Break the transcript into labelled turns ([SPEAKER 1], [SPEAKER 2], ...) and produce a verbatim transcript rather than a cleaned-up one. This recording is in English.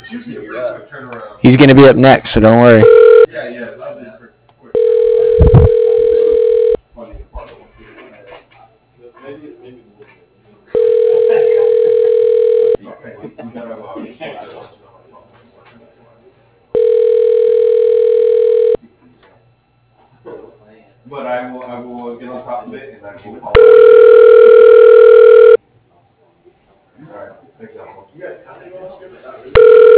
[SPEAKER 1] He's gonna be up next, so don't worry.
[SPEAKER 2] But I will, I will get on top of it and I will follow. All right, thanks, Alamo.